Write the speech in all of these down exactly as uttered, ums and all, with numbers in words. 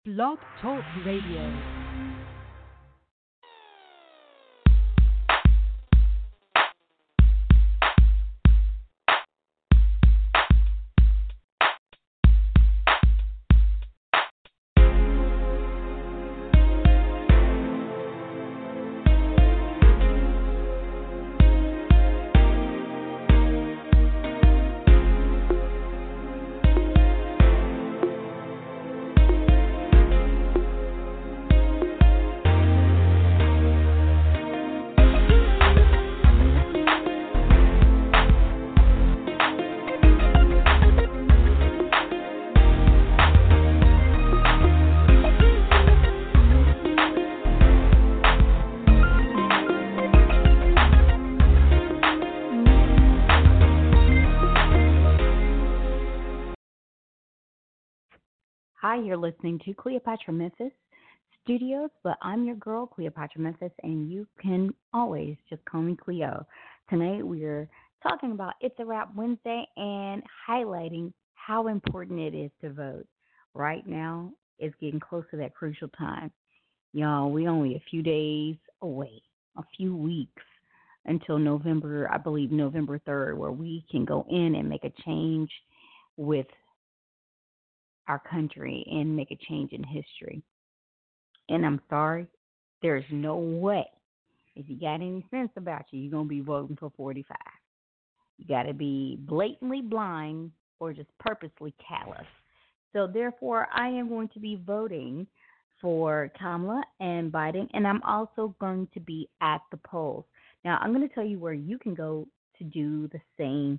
Blog Talk Radio. Hi, you're listening to Cleopatra Memphis Studios, but I'm your girl, Cleopatra Memphis, and you can always just call me Cleo. Tonight we're talking about It's a Wrap Wednesday and highlighting how important it is to vote. Right now, it's getting close to that crucial time. Y'all, we only a few days away, a few weeks until November, I believe November third, where we can go in and make a change with our country and make a change in history. And I'm sorry, there's no way, if you got any sense about you, you're going to be voting for forty-five. You got to be blatantly blind or just purposely callous. So therefore, I am going to be voting for Kamala and Biden, and I'm also going to be at the polls. Now, I'm going to tell you where you can go to do the same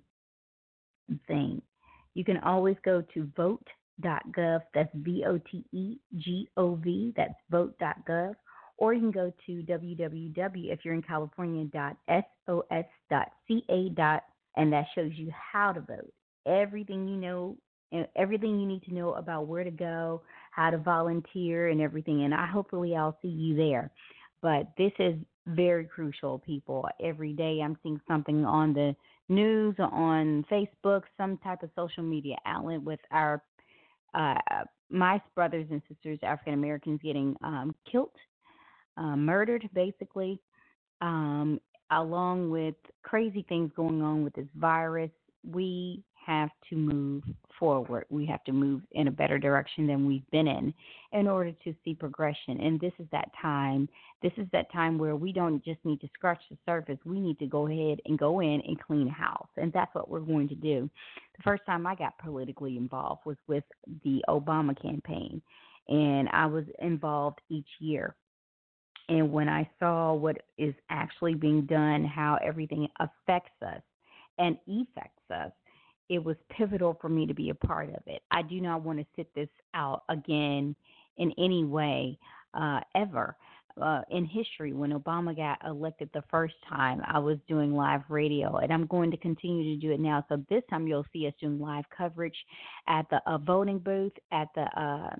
thing. You can always go to vote dot gov. That's V O T E G O V. That's vote dot gov. Or you can go to w w w, if you're in California, dot sos dot ca, and that shows you how to vote. Everything you know, everything you need to know about where to go, how to volunteer, and everything. And I hopefully I'll see you there. But this is very crucial, people. Every day I'm seeing something on the news or on Facebook, some type of social media outlet with our Uh, my brothers and sisters, African Americans, getting um, killed, uh, murdered, basically, um, along with crazy things going on with this virus. We have to move forward. We have to move in a better direction than we've been in in order to see progression. And this is that time. This is that time where we don't just need to scratch the surface. We need to go ahead and go in and clean house. And that's what we're going to do. The first time I got politically involved was with the Obama campaign. And I was involved each year. And when I saw what is actually being done, how everything affects us and affects us, it was pivotal for me to be a part of it. I do not want to sit this out again in any way, uh, ever. Uh, in history, when Obama got elected the first time, I was doing live radio, and I'm going to continue to do it now. So this time you'll see us doing live coverage at the uh, voting booth at the uh,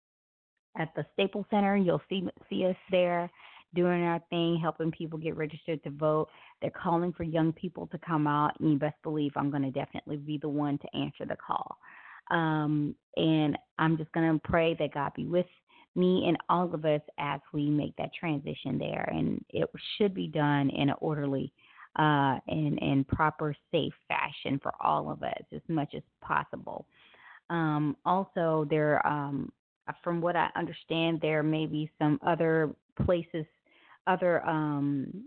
at the Staples Center. You'll see see us there doing our thing, helping people get registered to vote. They're calling for young people to come out, and you best believe I'm going to definitely be the one to answer the call. Um, and I'm just going to pray that God be with me and all of us as we make that transition there. And it should be done in an orderly uh, and, and proper, safe fashion for all of us as much as possible. Um, also, there, um, from what I understand, there may be some other places, other um,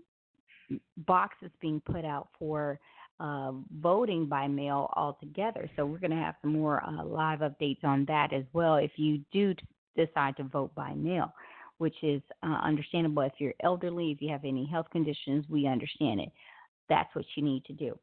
boxes being put out for uh, voting by mail altogether. So we're going to have some more uh, live updates on that as well if you do t- decide to vote by mail, which is uh, understandable. If you're elderly, if you have any health conditions, we understand it. That's what you need to do.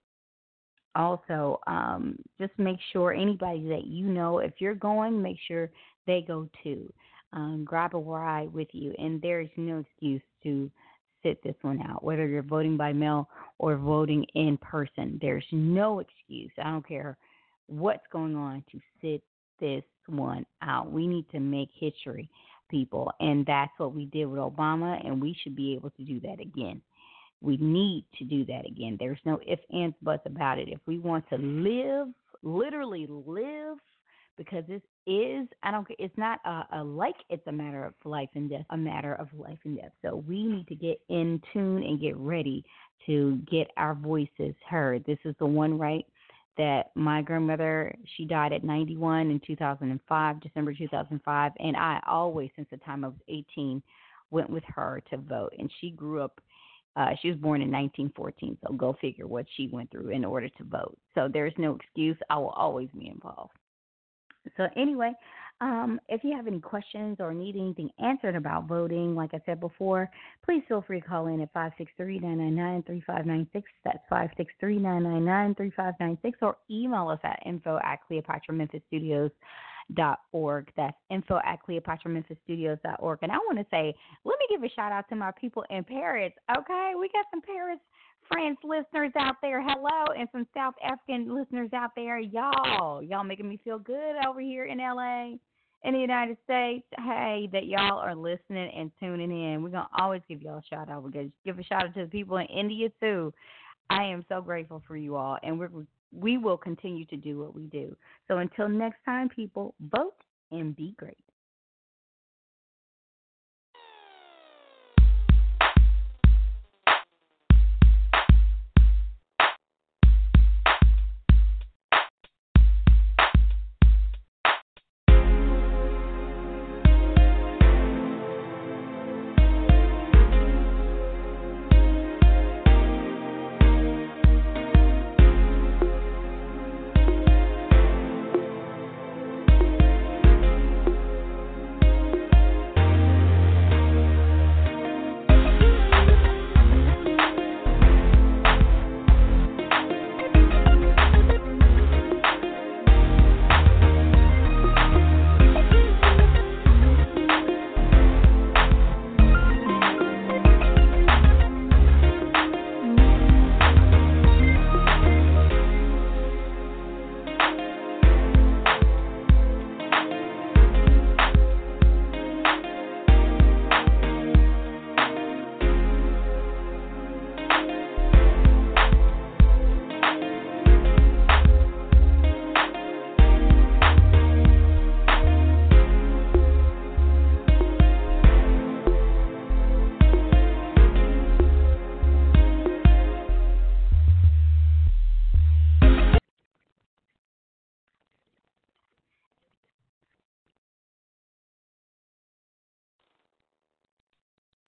Also, um, just make sure anybody that you know, if you're going, make sure they go too. Um, grab a ride with you, and there is no excuse to sit this one out, whether you're voting by mail or voting in person. There's no excuse. I don't care what's going on to sit this one out. We need to make history, people, and that's what we did with Obama, and we should be able to do that again. We need to do that again. There's no ifs, ands, buts about it. If we want to live, literally live because this is, I don't, it's not a, a like it's a matter of life and death, a matter of life and death. So we need to get in tune and get ready to get our voices heard. This is the one right that my grandmother, she died at ninety-one in two thousand five, December two thousand five, and I always, since the time I was eighteen, went with her to vote. And she grew up, uh, she was born in nineteen fourteen, so go figure what she went through in order to vote. So there's no excuse. I will always be involved. So anyway, um, if you have any questions or need anything answered about voting, like I said before, please feel free to call in at five six three, nine nine nine, three five nine six. That's five six three, nine nine nine, three five nine six, or email us at info at Cleopatra Memphis Studios dot org. That's info at Cleopatra Memphis Studios dot org. And I want to say, let me give a shout out to my people in Paris. Okay, we got some Paris friends, listeners out there. Hello, and some South African listeners out there. Y'all, y'all making me feel good over here in L A, in the United States. Hey, that y'all are listening and tuning in. We're gonna always give y'all a shout out. We're gonna give a shout out to the people in India too. I am so grateful for you all, and we're we will continue to do what we do. So until next time, people, vote and be great.